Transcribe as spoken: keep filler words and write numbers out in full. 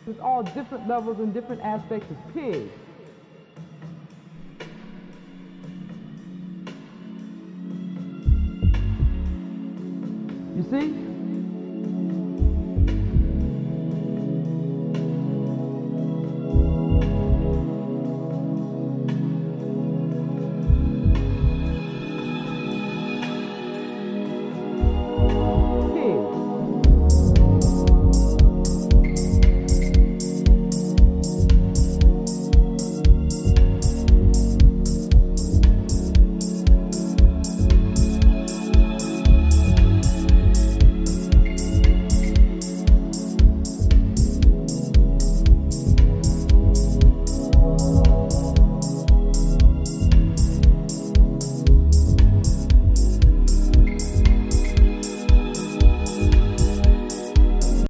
It's all different levels and different aspects of pig. You see?